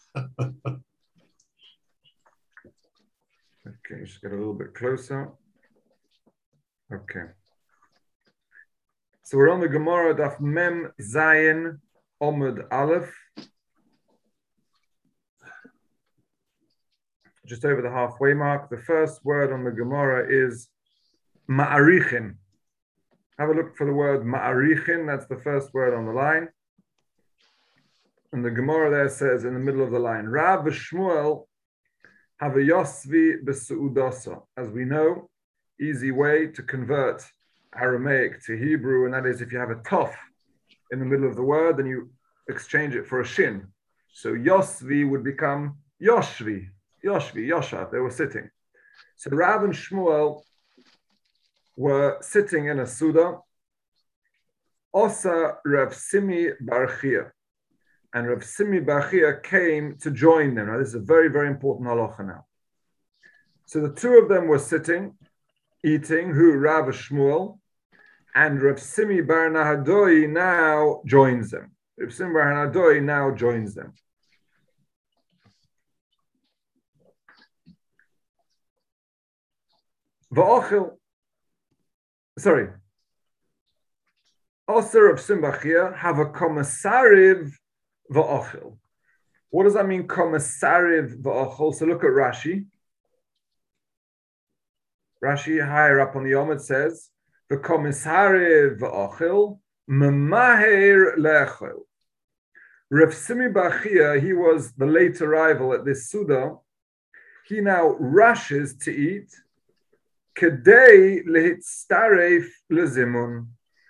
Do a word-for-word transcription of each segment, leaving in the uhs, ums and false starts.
Okay, just get a little bit closer. Okay. So we're on the Gemara Daf Mem Zayin Omud Aleph. Just over the halfway mark. The first word on the Gemara is Ma'arichin. Have a look for the word Ma'arichin. That's the first word on the line. And the Gemara there says in the middle of the line, Rav Shmuel have a Yosvi B'Su'udasa. As we know, easy way to convert Aramaic to Hebrew, and that is if you have a tof in the middle of the word, then you exchange it for a shin. So Yosvi would become Yoshvi, Yoshvi, Yoshav. They were sitting. So Rav and Shmuel were sitting in a Suda. Osa Rav Simi Bar Chia. And Rav Simi Bar Chia came to join them. Now, this is a very, very important halacha now. So the two of them were sitting, eating, who? Rav Shmuel, and Rav Simi Bar Nahadoi now joins them. Rav Simi Bar Nahadoi now joins them. V'ochel, sorry. Also Rav Simi Bar Chia have a commissariv v'ochel. What does that mean, commissariv v'ochel? So look at Rashi. Rashi, higher up on the Yom, it says, the commissariv v'ochel, memaher le'echel. Rav Simi Bar Chia, he was the late arrival at this Suda. He now rushes to eat, kedei lehitztaref lezimun,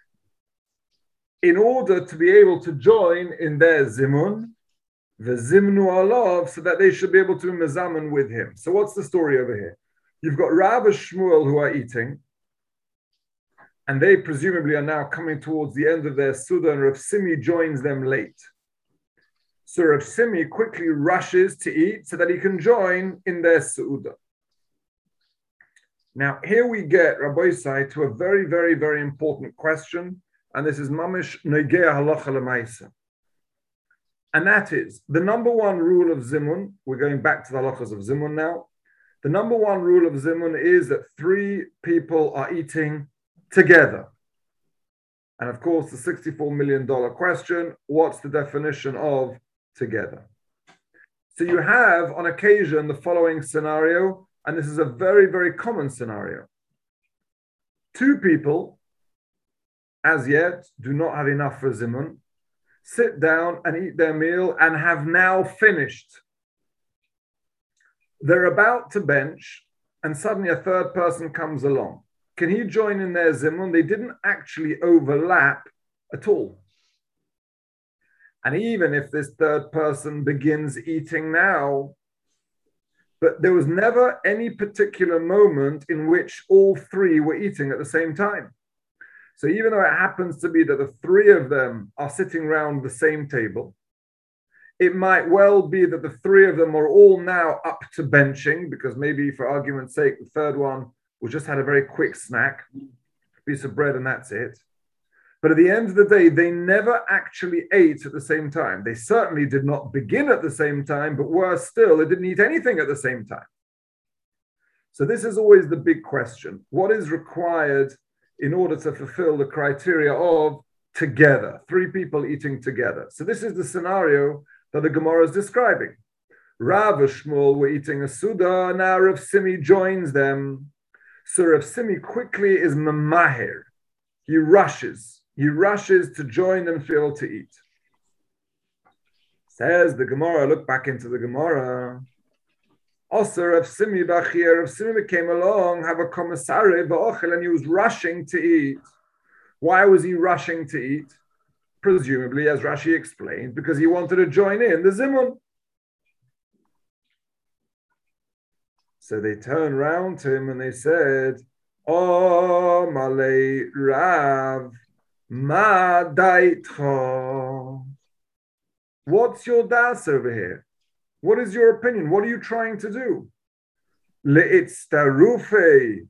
in order to be able to join in their zimun, the zimnu alav, so that they should be able to mezaman with him. So what's the story over here? You've got Rav and Shmuel who are eating, and they presumably are now coming towards the end of their Suda, and Rav Simi joins them late. So Rav Simi quickly rushes to eat so that he can join in their Suda. Now, here we get, Rabbi Isai, to a very, very, very important question, and this is Mamish Negea Halacha L'Maisa. And that is, the number one rule of Zimun, we're going back to the halachas of Zimun now, the number one rule of Zimun is that three people are eating together. And of course, the sixty-four million dollars question, what's the definition of together? So you have, on occasion, the following scenario, and this is a very, very common scenario. Two people, as yet, do not have enough for Zimun, sit down and eat their meal and have now finished. They're about to bench, and suddenly a third person comes along. Can he join in their Zimun? They didn't actually overlap at all. And even if this third person begins eating now, but there was never any particular moment in which all three were eating at the same time. So even though it happens to be that the three of them are sitting around the same table, it might well be that the three of them are all now up to benching, because maybe for argument's sake, the third one was just had a very quick snack, a piece of bread, and that's it. But at the end of the day, they never actually ate at the same time. They certainly did not begin at the same time, but worse still, they didn't eat anything at the same time. So this is always the big question. What is required in order to fulfill the criteria of together, three people eating together? So this is the scenario that the Gemara is describing. Rav and Shmuel were eating a Suda, now Rav Simi joins them. So Rav Simi quickly is memaher. He rushes. He rushes to join them to be able to eat. Says the Gemara, look back into the Gemara. Also, Rav Simi Bar Chia, Rav Simi came along, have a commissary, and he was rushing to eat. Why was he rushing to eat? Presumably, as Rashi explained, because he wanted to join in the Zimun. So they turned round to him and they said, Oh, Malay Rav, Ma daitcha. What's your das over here? What is your opinion? What are you trying to do? Le'itztarufe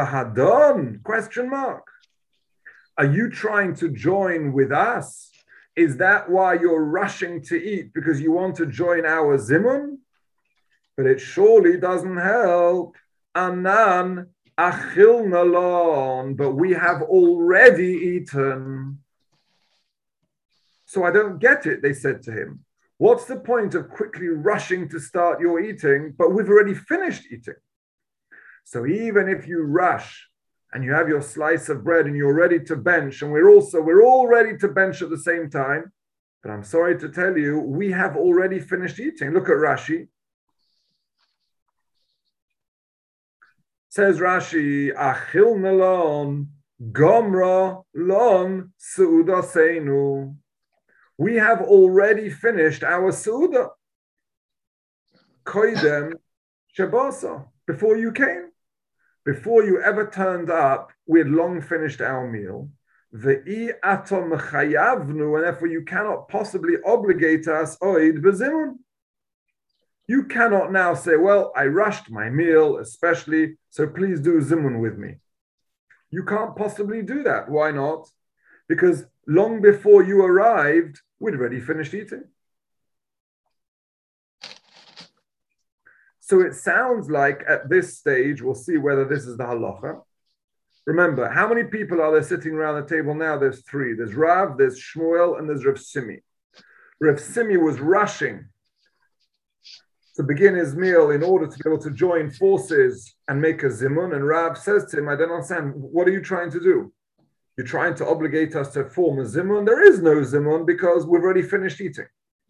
bahadon? Question mark. Are you trying to join with us is that why you're rushing to eat? Because you want to join our zimun? But it surely doesn't help. Anan achil nalon, but we have already eaten. So I don't get it, they said to him. What's the point of quickly rushing to start your eating, but we've already finished eating? So even if you rush and you have your slice of bread and you're ready to bench, and we're also, we're all ready to bench at the same time, but I'm sorry to tell you, we have already finished eating. Look at Rashi. Says Rashi, Achil melon, gomra lon seudaseinu. We have already finished our seuda. Koidem shabasa. Before you came, before you ever turned up, we had long finished our meal. Ve'i atom chayavnu, and therefore you cannot possibly obligate us oid bezimun. You cannot now say, well, I rushed my meal, especially, so please do zimun with me. You can't possibly do that. Why not? Because long before you arrived, we'd already finished eating. So it sounds like at this stage, we'll see whether this is the halacha. Remember, how many people are there sitting around the table now? There's three. There's Rav, there's Shmuel, and there's Rav Simi. Rav Simi was rushing to begin his meal in order to be able to join forces and make a zimun. And Rav says to him, I don't understand, what are you trying to do? You're trying to obligate us to form a zimun? There is no zimun because we've already finished eating.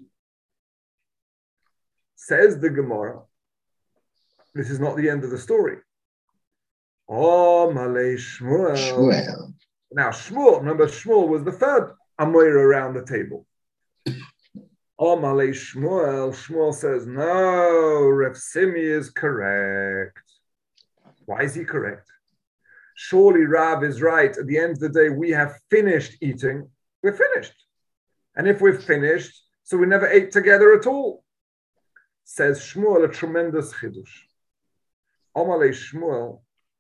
Says the Gemara, this is not the end of the story. Oh, Malay Shmuel. Shmuel. Now, Shmuel, remember, Shmuel was the third Amoira around the table. Oh, Malay Shmuel. Shmuel says, no, Rav Simi is correct. Why is he correct? Surely Rav is right. At the end of the day, we have finished eating. We're finished. And if we're finished, so we never ate together at all. Says Shmuel, a tremendous chidush. Amalei Shmuel,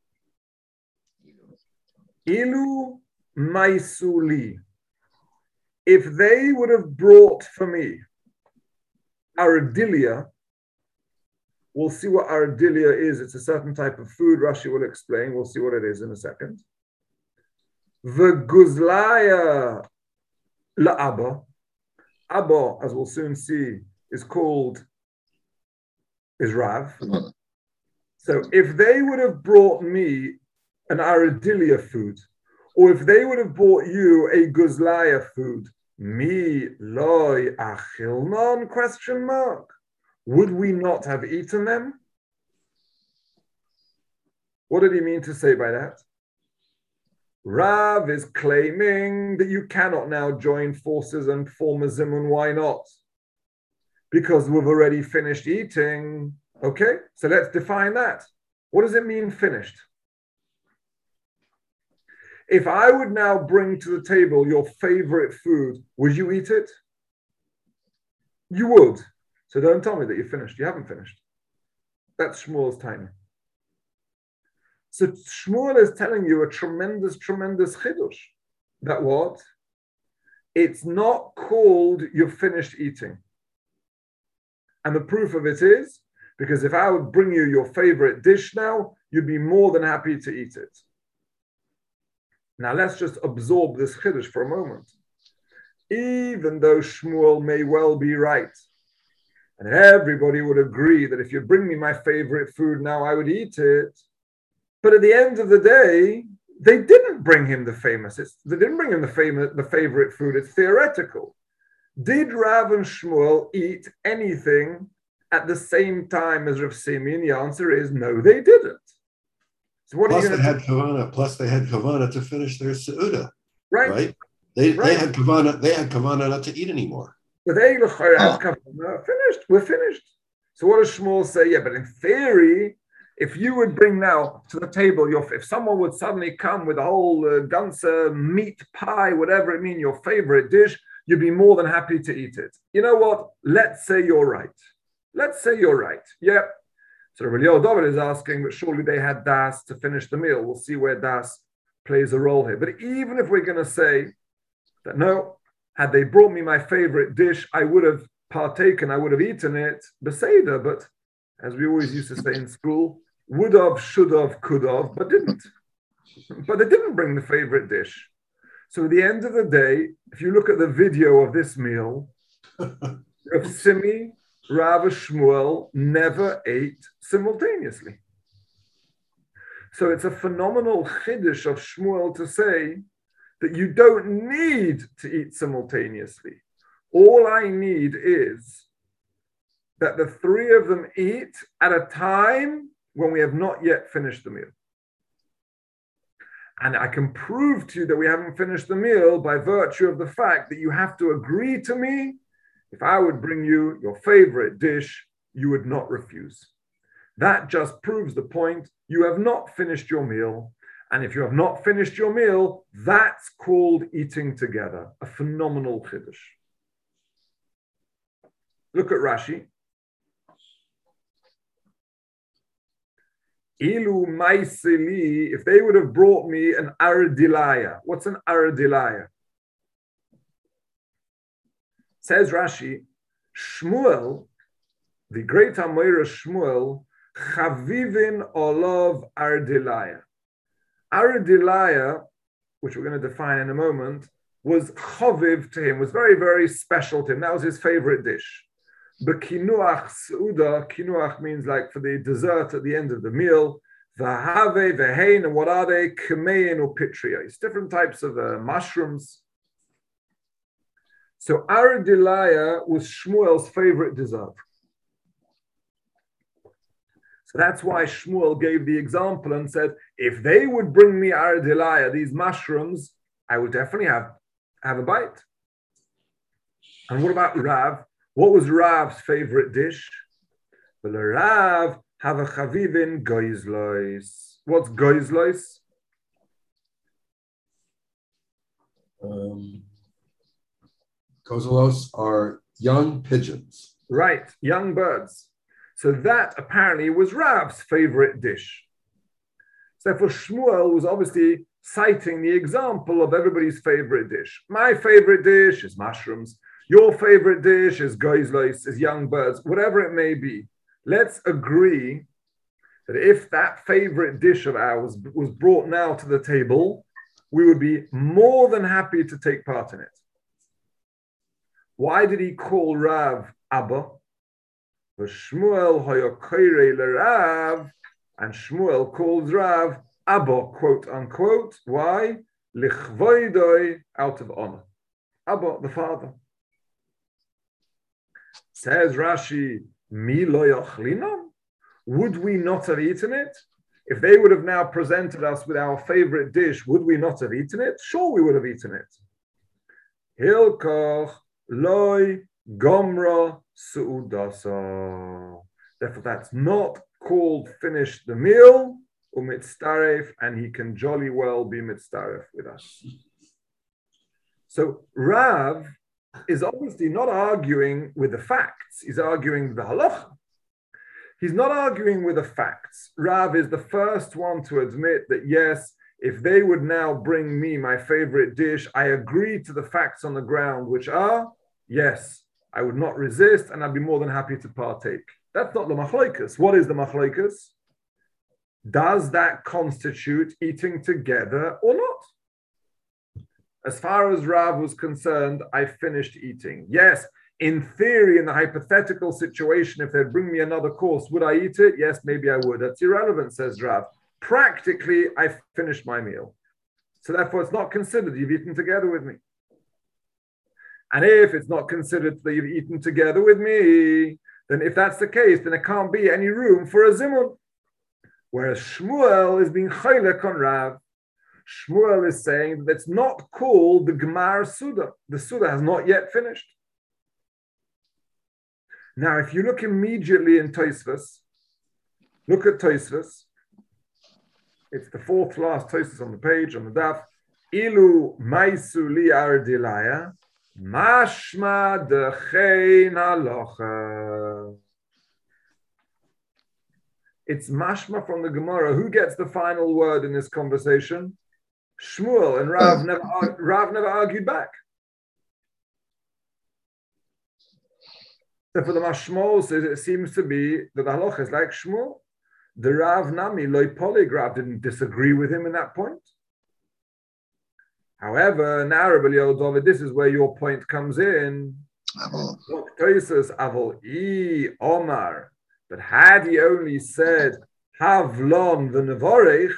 Ilu Maisuli. If they would have brought for me aradilia, we'll see what aradilia is. It's a certain type of food. Rashi will explain. We'll see what it is in a second. The guzlaya la'aba. Abba, as we'll soon see, is called, is Rav. So if they would have brought me an aradilia food, or if they would have brought you a guzlaya food, mi loy achilman, question mark, would we not have eaten them? What did he mean to say by that? Rav is claiming that you cannot now join forces and form a zimun. Why not? Because we've already finished eating. Okay, so let's define that. What does it mean finished? If I would now bring to the table your favorite food, would you eat it? You would. So don't tell me that you're finished. You haven't finished. That's Shmuel's time. So Shmuel is telling you a tremendous, tremendous chidush. That what? It's not called you've finished eating. And the proof of it is, because if I would bring you your favorite dish now, you'd be more than happy to eat it. Now let's just absorb this chiddush for a moment. Even though Shmuel may well be right, and everybody would agree that if you bring me my favorite food now, I would eat it. But at the end of the day, they didn't bring him the famous. It's, they didn't bring him the famous, the favorite food. It's theoretical. Did Rav and Shmuel eat anything at the same time as Rav Simi? And the answer is no, they didn't. So what plus are you they had kavana. Plus they had kavana to finish their seuda. Right. Right. They right. they had kavana. They had kavana not to eat anymore. But they have kavana. Finished. We're finished. So what does Shmuel say? Yeah, but in theory, if you would bring now to the table your, if someone would suddenly come with a whole uh, ganze meat pie, whatever it means, your favorite dish, you'd be more than happy to eat it. You know what? Let's say you're right. Let's say you're right. Yep. So Rabbi Yoel David is asking, but surely they had das to finish the meal. We'll see where das plays a role here. But even if we're going to say that no, Had they brought me my favorite dish, I would have partaken, I would have eaten it, beseder, but as we always used to say in school, would have, should have, could have, but didn't. But they didn't bring the favorite dish. So at the end of the day, if you look at the video of this meal, Rav Simi, Rav Shmuel never ate simultaneously. So it's a phenomenal chiddush of Shmuel to say that you don't need to eat simultaneously. All I need is that the three of them eat at a time when we have not yet finished the meal. And I can prove to you that we haven't finished the meal by virtue of the fact that you have to agree to me. If I would bring you your favorite dish, you would not refuse. That just proves the point. You have not finished your meal. And if you have not finished your meal, that's called eating together. A phenomenal chiddush. Look at Rashi. Ilu maisili, if they would have brought me an ardilaya. What's an ardilaya? Says Rashi, Shmuel, the great Amoira Shmuel, chavivin olav ardilaya. Ardilaya, which we're going to define in a moment, was chaviv to him, was very, very special to him. That was his favorite dish. Bekinuach suda, kinuach means like for the dessert at the end of the meal. Vahave, vehein, and what are they? Kemein or pitria. It's different types of uh, mushrooms. So ardilaya was Shmuel's favorite dessert. So that's why Shmuel gave the example and said, if they would bring me ardilaya, these mushrooms, I would definitely have, have a bite. And what about Rav? What was Rav's favorite dish? Well, Rav have a chavivin goizlois. What's goizlois? Um, Kozelos are young pigeons. Right, young birds. So that apparently was Rav's favorite dish. So therefore Shmuel was obviously citing the example of everybody's favorite dish. My favorite dish is mushrooms. Your favorite dish is goizlois, is young birds, whatever it may be. Let's agree that if that favorite dish of ours was brought now to the table, we would be more than happy to take part in it. Why did he call Rav Abba? Shmuel hoyokoire Rav, and Shmuel calls Rav Abba, quote unquote. Why? Lichvoidoi, out of honor. Abba, the father. Says Rashi, Mi lo yochlinon? Would we not have eaten it? If they would have now presented us with our favorite dish, would we not have eaten it? Sure, we would have eaten it. Hilkoch loy gomra su'udasa. Therefore, that's not called finish the meal, umitztaref, and he can jolly well be mitztaref with us. So Rav is obviously not arguing with the facts. He's arguing with the halacha. He's not arguing with the facts. Rav is the first one to admit that, yes, if they would now bring me my favorite dish, I agree to the facts on the ground, which are, yes, I would not resist, and I'd be more than happy to partake. That's not the machloikas. What is the machloikas? Does that constitute eating together or not? As far as Rav was concerned, I finished eating. Yes, in theory, in the hypothetical situation, if they'd bring me another course, would I eat it? Yes, maybe I would. That's irrelevant, says Rav. Practically, I finished my meal. So therefore, it's not considered you've eaten together with me. And if it's not considered that you've eaten together with me, then if that's the case, then there can't be any room for a zimun. Whereas Shmuel is being chaylek on Rav. Shmuel is saying that it's not called the Gemar Suda. The Suda has not yet finished. Now, if you look immediately in Tosfos, look at Tosfos. It's the fourth last Tosfos on the page, on the daf. Ilu maisu li ardilaya, mashma dechein halacha. It's mashma from the Gemara. Who gets the final word in this conversation? Shmuel, and Rav never, Rav never argued back. So for the Mashmol, it seems to be that the halacha is like Shmuel. The Rav Nami, Loi Polygraph, didn't disagree with him in that point. However, now, Rabbi Yehuda, this is where your point comes in. Avol I Omar, but had he only said Havlon v'nevorech,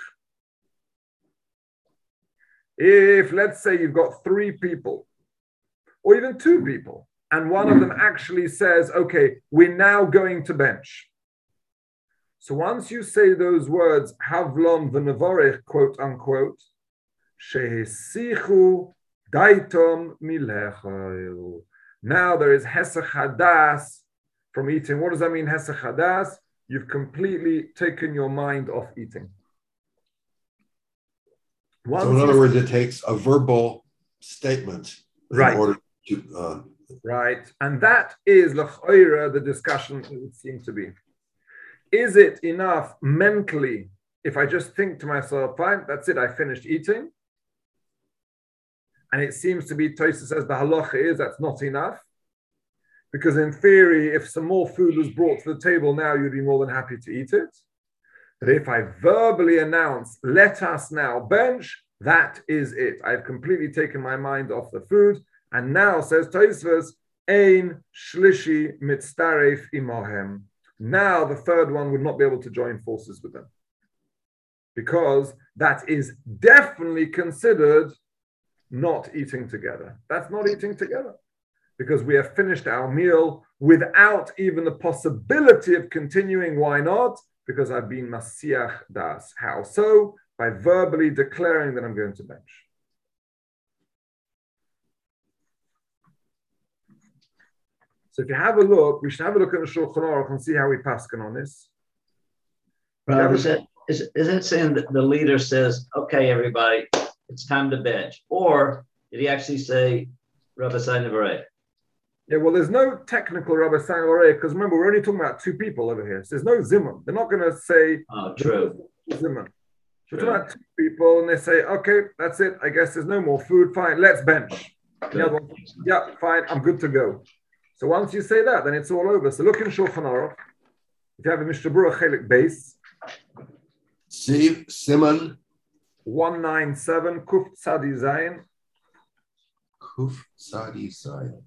if let's say you've got three people, or even two people, and one of them actually says, "Okay, we're now going to bench." So once you say those words Havlon v'nevorech, quote unquote, Shehesichu daitom milechol. Now there is Hesach Hadas from eating. What does that mean, Hesach Hadas? You've completely taken your mind off eating. Once so in other words, it takes a verbal statement in right. order to... Uh, right. And that is l'choira, the discussion it would seem to be. Is it enough mentally if I just think to myself, fine, that's it, I finished eating? And it seems to be, Tosa says the halacha is that's not enough. Because in theory, if some more food was brought to the table now, you'd be more than happy to eat it. But if I verbally announce, let us now bench, that is it. I've completely taken my mind off the food. And now, says Tosfos, ein shlishi mitztaref imohem. Now the third one would not be able to join forces with them. Because that is definitely considered not eating together. That's not eating together. Because we have finished our meal without even the possibility of continuing. Why not? Because I've been masiach das. How so? By verbally declaring that I'm going to bench. So if you have a look, we should have a look at the Shulchan Aruch and see how we paskin on this. Rob, is it, is, is it saying that the leader says, okay, everybody, it's time to bench? Or did he actually say, Rabbi Sainavareh? Yeah, well, there's no technical Rabbi Sainavareh, because remember, we're only talking about two people over here. So there's no zimun. They're not going to say, oh, true. Zimun. We're talking about two people, and they say, okay, that's it. I guess there's no more food. Fine, let's bench. The other one, yeah, fine, I'm good to go. So once you say that, then it's all over. So look in Shulchan Aruch. If you have a Mishnah Berurah Chelik base, See, Simon. one ninety-seven, Kuf Tzadi Zayin. Kuf Tzadi Zayin.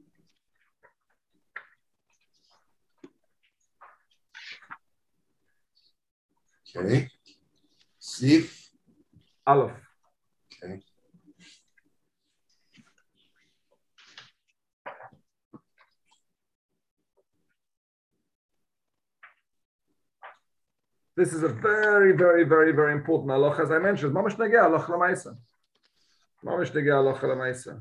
Okay. Sif. Aleph. Okay. This is a very, very, very, very important halacha, as I mentioned. Mamash negeh halacha l'maisa. Mamash negeh halacha l'maisa.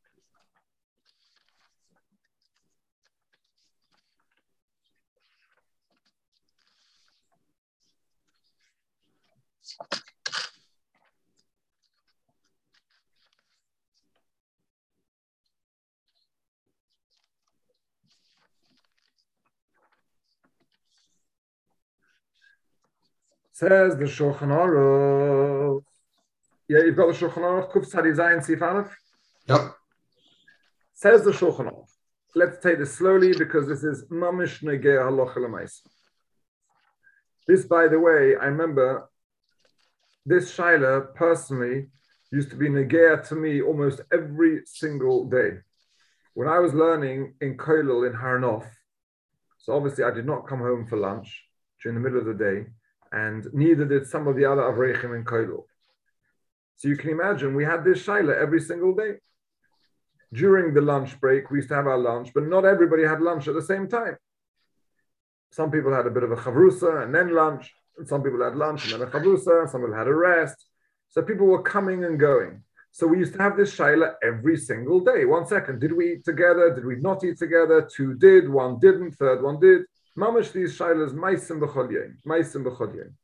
Says the Shulchan Aruch. Yeah, you've got the Shulchan Aruch, Kuf Tzadi Zayin Sif Aleph. Yep. Says the Shulchan Aruch. Let's take this slowly because this is Mamish Negeh Halacha L'Maisa. This, by the way, I remember this Shaila personally used to be Negeh to me almost every single day. When I was learning in Kollel in Har Nof, so obviously I did not come home for lunch during the middle of the day, and neither did some of the other Avrechim in Kollel. So you can imagine, we had this Shaila every single day. During the lunch break, we used to have our lunch, but not everybody had lunch at the same time. Some people had a bit of a chavrusa and then lunch, and some people had lunch and then a chavrusa, and some people had a rest. So people were coming and going. So we used to have this Shaila every single day. One second, did we eat together? Did we not eat together? Two did, one didn't, third one did. Mamash these shaylas meisim b'chol yom, meisim b'chol yom.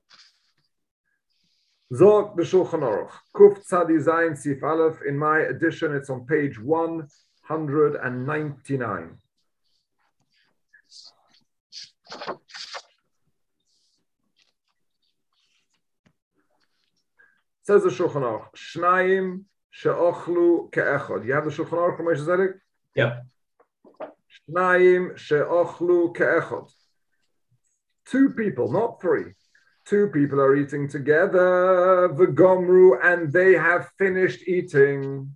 Zog b'Shulchan Aruch, Kuf Tzadi Zayin Sif Aleph. In my edition, it's on page one hundred ninety-nine. Says the Shulchan Aruch, Shnayim she'ochlu ke'echad. You have the Shulchan Aruch from Moshe Zedek? Yeah. Shnayim she'ochlu ke'echad. Two people, not three. Two people are eating together, v'gomru, and they have finished eating.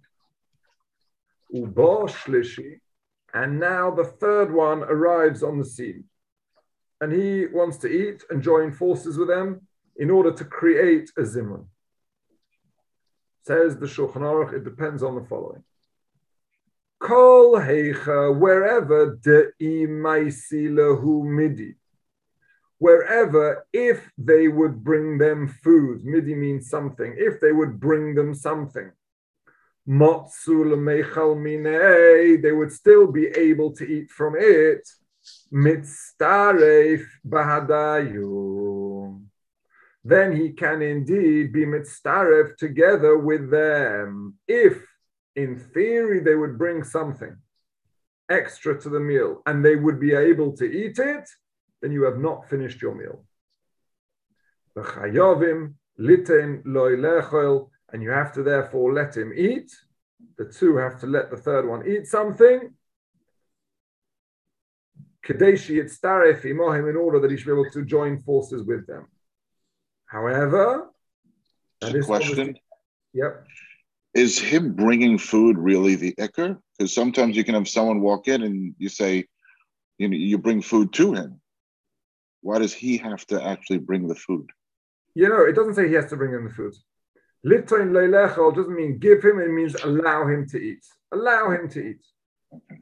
Ubo shlishi, and now the third one arrives on the scene. And he wants to eat and join forces with them in order to create a zimun. Says the Shulchan Aruch, it depends on the following. Kol heicha, wherever de'imaisi lehu midi, wherever, if they would bring them food, midi means something, if they would bring them something, motzu lemeichal minei, they would still be able to eat from it, mitztaref bahadayu. Then he can indeed be mitztaref together with them. If, in theory, they would bring something extra to the meal and they would be able to eat it, then you have not finished your meal. V'chayovim liten loy lechol, and you have to therefore let him eat. The two have to let the third one eat something. Kadeshi yitztaref imohim, in order that he should be able to join forces with them. However, and this question. Yep. Is him bringing food really the ikr? Because sometimes you can have someone walk in and you say, you know, you bring food to him. Why does he have to actually bring the food? You know, it doesn't say he has to bring in the food. Litoin leilechol doesn't mean give him, it means allow him to eat. Allow him to eat. Okay.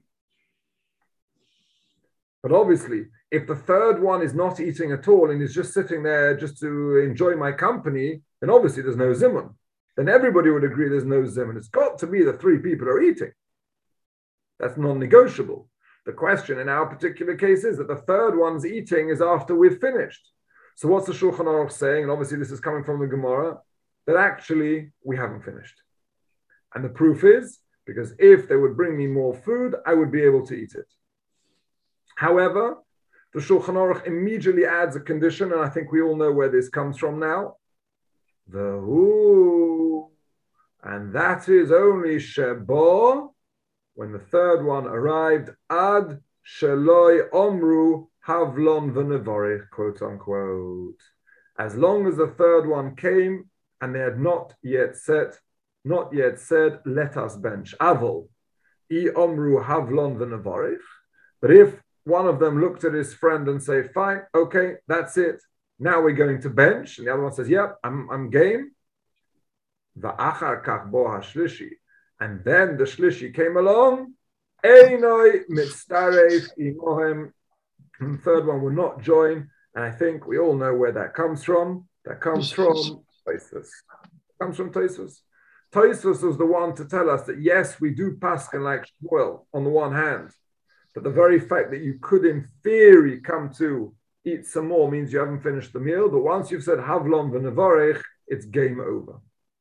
But obviously, if the third one is not eating at all and is just sitting there just to enjoy my company, then obviously there's no zimun. Then everybody would agree there's no zimun. It's got to be the three people are eating. That's non-negotiable. The question in our particular case is that the third one's eating is after we've finished. So what's the Shulchan Aruch saying? And obviously this is coming from the Gemara, that actually we haven't finished. And the proof is, because if they would bring me more food, I would be able to eat it. However, the Shulchan Aruch immediately adds a condition, and I think we all know where this comes from now. The who, and that is only shebo, when the third one arrived, ad sheloi omru havlon v'nevorich, quote unquote. As long as the third one came and they had not yet said, not yet said, let us bench. Avol, I omru havlon v'nevorich. But if one of them looked at his friend and say, fine, okay, that's it. Now we're going to bench. And the other one says, yep, I'm, I'm game. Va'achar kach bo hashlishi. And then the shlishi came along. Einoi mitztaref imohem. The third one will not join. And I think we all know where that comes from. That comes from Tosfos. Comes from Tosfos. Tosfos was the one to tell us that yes, we do paskin like Shmuel on the one hand. But the very fact that you could, in theory, come to eat some more means you haven't finished the meal. But once you've said Havlon v'nevarech, it's game over.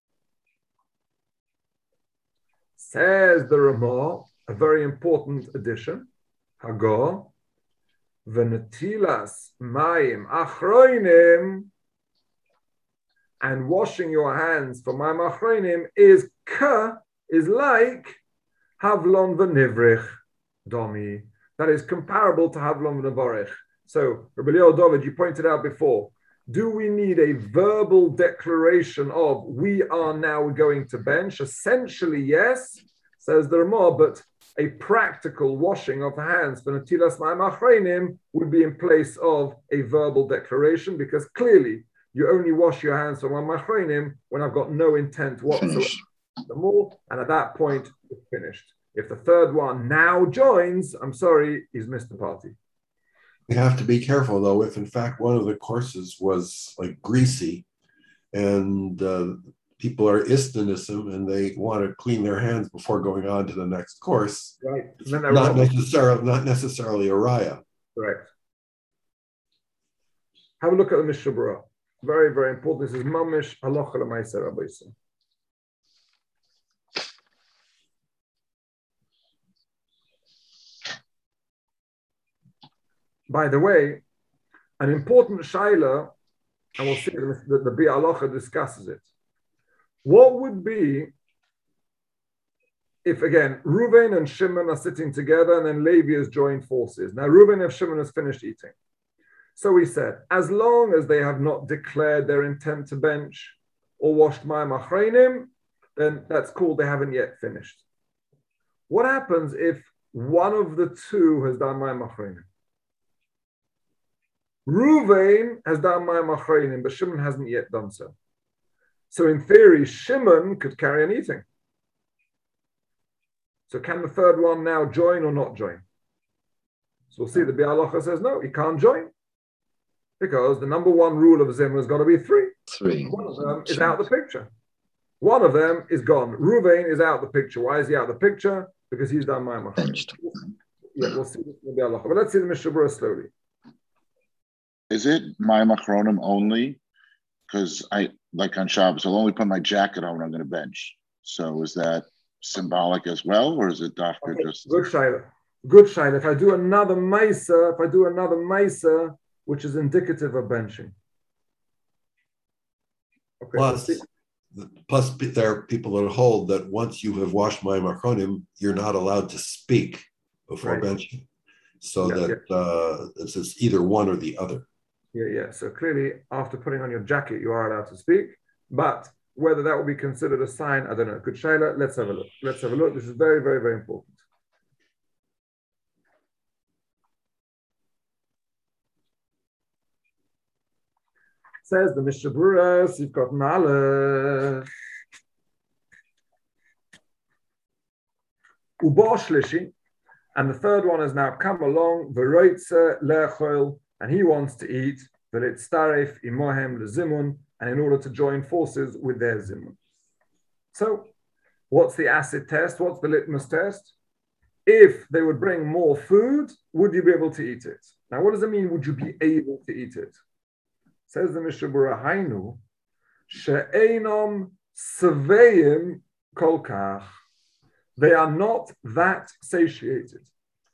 Says the Ramah, a very important addition. Hagor v'netilas mayim achroinim, and washing your hands for mayim achroinim is ka, is like Havlon v'nivrich. Domi, that is comparable to Havlon v'nevarech. So, Rabbi Eliyahu David, you pointed out before, do we need a verbal declaration of we are now going to bench? Essentially, yes, says the Ramah, but a practical washing of the hands for Netilas Ma'im Achreinim would be in place of a verbal declaration, because clearly you only wash your hands for Ma'im Achreinim when I've got no intent whatsoever. The more, and at that point, it's finished. If the third one now joins, I'm sorry, he's missed the party. We have to be careful, though, if in fact one of the courses was like greasy and uh, people are istanism and they want to clean their hands before going on to the next course, right? Not necessarily, not necessarily a raya. Correct. Have a look at the Mishnah Berurah. Very, very important. This is Mamish Halacha L'Maaseh Rabbi Yisrael. By the way, an important shaila, and we'll see that the, the Bi'alacha discusses it. What would be if again, Reuven and Shimon are sitting together and then Levi has joined forces. Now, Reuven and Shimon has finished eating. So we said, as long as they have not declared their intent to bench or washed Mayim Achreinim, then that's called they haven't yet finished. What happens if one of the two has done Mayim Achreinim? Reuven has done Mayim Achreinim, but Shimon hasn't yet done so. So in theory, Shimon could carry on eating. So can the third one now join or not join? So we'll see the Bialacha says no, he can't join. Because the number one rule of Zimra has got to be three. Three. One of them is out of the picture. One of them is gone. Reuven is out of the picture. Why is he out of the picture? Because he's done Mayim Achreinim. Yeah, we'll see this in the Bialacha. But let's see the Mishnah Berurah slowly. Is it Mayim Achronim only? Because I, like on Shabbos, I'll only put my jacket on when I'm going to bench. So is that symbolic as well, or is it dafka Okay, just? good shaila. Good shaila. If I do another Maisa, if I do another Maisa, which is indicative of benching. Okay, Plus, plus, there are people that hold that once you have washed Mayim Achronim, you're not allowed to speak before Right. benching. So Yeah, that yeah. Uh, it's, it's either one or the other. Yeah, yeah. So clearly, after putting on your jacket, you are allowed to speak. But whether that will be considered a sign, I don't know. Good shaila. Let's have a look. Let's have a look. This is very, very, very important. Says the Mishnah Berurah, Sivkot Naleh. Ubo Shlishi, and the third one has now come along, V'roitze Lechol, and he wants to eat, V'litztaref Imohem Lezimun, and in order to join forces with their Zimun. So, what's the acid test? What's the litmus test? If they would bring more food, would you be able to eat it? Now, what does it mean, would you be able to eat it? Says the Mishnah Berurah, Hainu, she'einom seveim kol kach. They are not that satiated.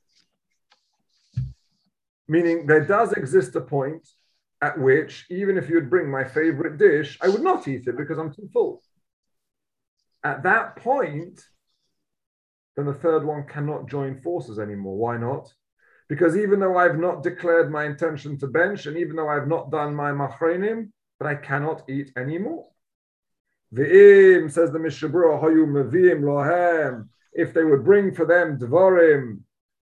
Meaning there does exist a point at which, even if you'd bring my favorite dish, I would not eat it because I'm too full. At that point, then the third one cannot join forces anymore. Why not? Because even though I've not declared my intention to bench, and even though I've not done my machreinim, but I cannot eat anymore. V'im, says the Mishnah Berurah, hayu meviim lohem, if they would bring for them dvarim,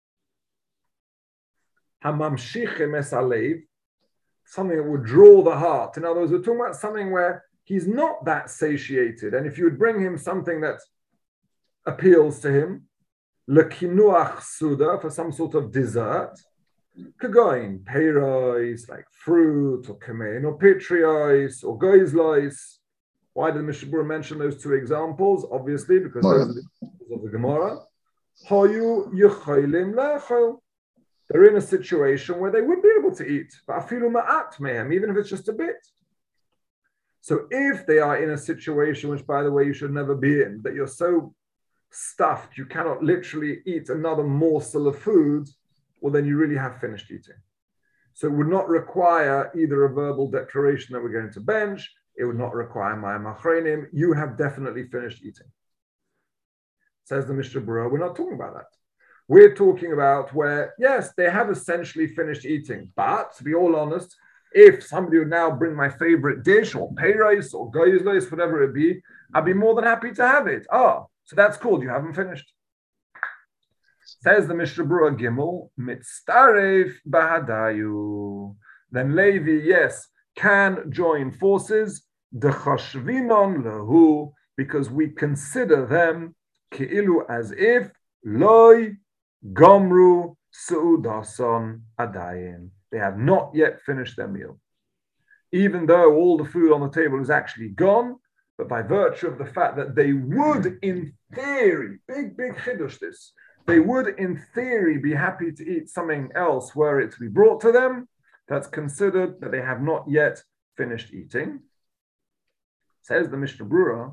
hamamshichim es alev, something that would draw the heart. In other words, we're talking about something where he's not that satiated, and if you would bring him something that appeals to him, lekinuach suda, for some sort of dessert, kagoin, peiros, like fruit, or kamein, or petrios, or goizlois. Why did Mishnah Berurah mention those two examples? Obviously, because those are the examples of the Gemara. Hoyu yecholim lechol. They're in a situation where they would be able to eat, afilu ma'at mehem, even if it's just a bit. So if they are in a situation, which by the way you should never be in, that you're so stuffed you cannot literally eat another morsel of food, well then you really have finished eating. So it would not require either a verbal declaration that we're going to bench. It would not require Mayim Achreinim. You have definitely finished eating. Says the Mishnah Berurah, we're not talking about that. We're talking about where, yes, they have essentially finished eating. But to be all honest, if somebody would now bring my favorite dish or peiros or goizlos, whatever it be, I'd be more than happy to have it. Oh, so that's cool. You haven't finished. Says the Mishnah Berurah Gimel, mitztaref bahadayu. Then Levi, yes, can join forces, dechashvinon lehu, because we consider them keilu, as if loy gomru suudason adayin. They have not yet finished their meal. Even though all the food on the table is actually gone, but by virtue of the fact that they would, in theory, big, big chiddush this, they would, in theory, be happy to eat something else were it to be brought to them, that's considered that they have not yet finished eating. Says the Mishnah Berurah,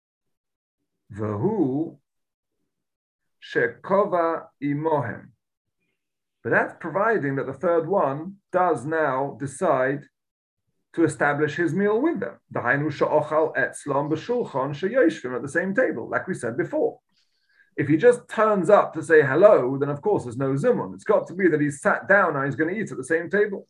V'hu shekova imohem. But that's providing that the third one does now decide to establish his meal with them. Dahainu she'ochal etzlom b'shulchan she'yoshvim, at the same table, like we said before. If he just turns up to say hello, then of course there's no zimun. It's got to be that he's sat down and he's going to eat at the same table.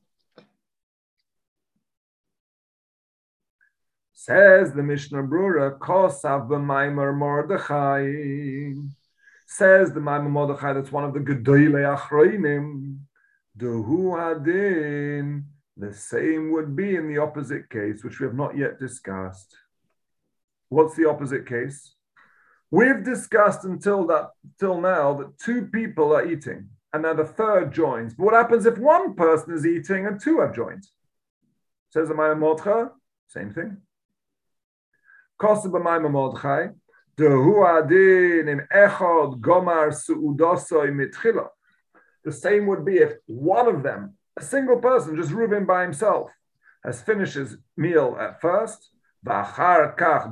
Says the Mishnah Brura, Kosav b'maimer Mordechai. Says the Maimer Mordechai, that's one of the Gedolei Achroinim. Duhu hadin. The same would be in the opposite case, which we have not yet discussed. What's the opposite case? We've discussed until that till now that two people are eating, and now the third joins. But what happens if one person is eating and two have joined? Says the Maimer Mordechai, same thing. Kosav b'maimer Mordechai. Duhu hadin im echad gomar su'udosoi mitchila. The same would be if one of them, a single person, just Reuben by himself, has finished his meal at first, and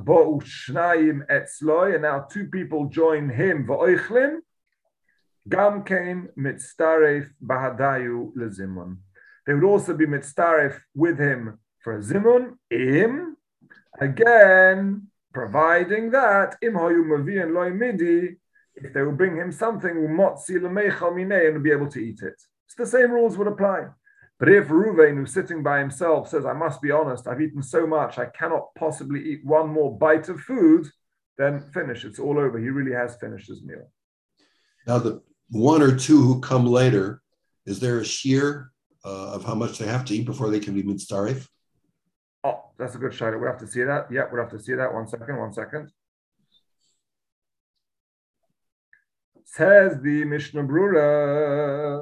now two people join him, gam kein mitztaref bahadayu lezimun. They would also be mitztaref with him for a zimun, im, again, providing that, im hoyu mavi'en loy midi, if they will bring him something, and will be able to eat it. So the same rules would apply. But if Reuven, who's sitting by himself, says, I must be honest, I've eaten so much, I cannot possibly eat one more bite of food, then finish. It's all over. He really has finished his meal. Now, the one or two who come later, is there a shear uh, of how much they have to eat before they can be mitzaref? Oh, that's a good shot. We have to see that. Yeah, we'll have to see that. One second, one second. Says the Mishnah Brura,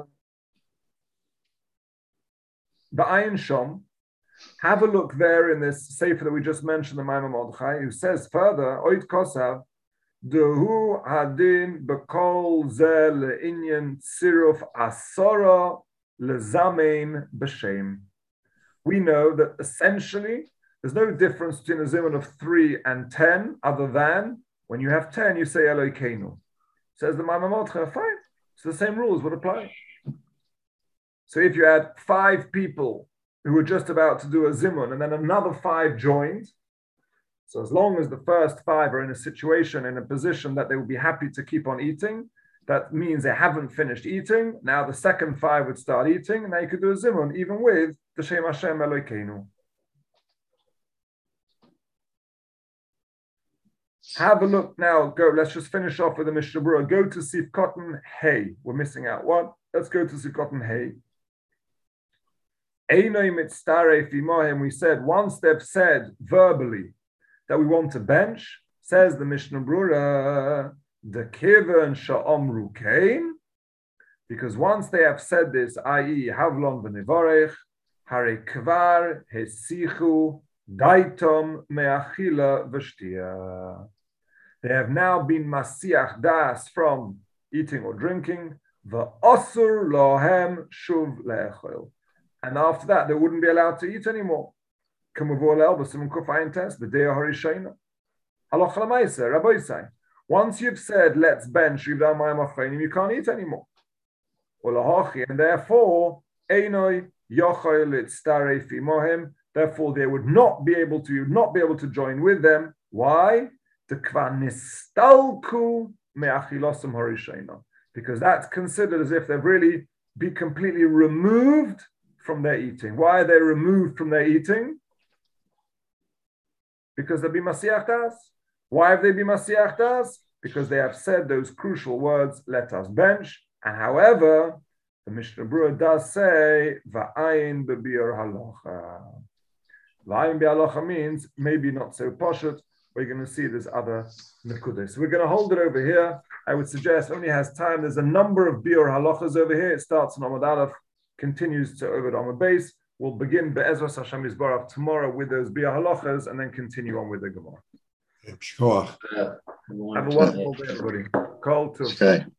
Ba'ayin Shom, have a look there in this sefer that we just mentioned, the Maimer Mordechai, who says further, Oit Kosav, Dehu Hadin Bekol Ze Le'inyan Tziruf Asora Lezamein B'Shem. We know that essentially there's no difference between a zimun of three and ten, other than when you have ten, you say Elokeinu. Says the Maimer Mordechai, fine. So the same rules would apply. So if you had five people who were just about to do a zimun and then another five joined, so as long as the first five are in a situation, in a position that they will be happy to keep on eating, that means they haven't finished eating. Now the second five would start eating, and now you could do a zimun even with the Shem Hashem Elokeinu. Have a look now. Go. Let's just finish off with the Mishnah Brura. Go to Sivkotan Hey. We're missing out what? Let's go to Sivkotan Hey. Einoi mitztaref imohem. We said once they've said verbally that we want to bench. Says the Mishnah Brura, the kiven sha'omru kain. Because once they have said this, that is, havlon v'nevorech, hare kvar hesichu daitom me'achila v'shtia. They have now been masiach das from eating or drinking. V'osur lohem shuv le'echol. And after that, they wouldn't be allowed to eat anymore. Once you've said, let's bench, you can't eat anymore. And therefore, therefore they would not be able to, you would not be able to join with them. Why? Because that's considered as if they've really be completely removed from their eating. Why are they removed from their eating? Because they be masiach das. Why have they been masiach das? Because they have said those crucial words, let us bench. And however, the Mishnah Brura does say, va'ayin bebiur halacha. Va'ayin bebiur halacha means maybe not so poshut. We're going to see this other nekudah. So we're going to hold it over here. I would suggest only has time. There's a number of biur halachas over here. It starts in Amud Aleph, continues to over to Amud Beis. We'll begin Be'ezras Hashem Yisbarach tomorrow with those biur halachas and then continue on with the Gemara. Sure. Uh, Have a wonderful day, everybody. Call to. Okay.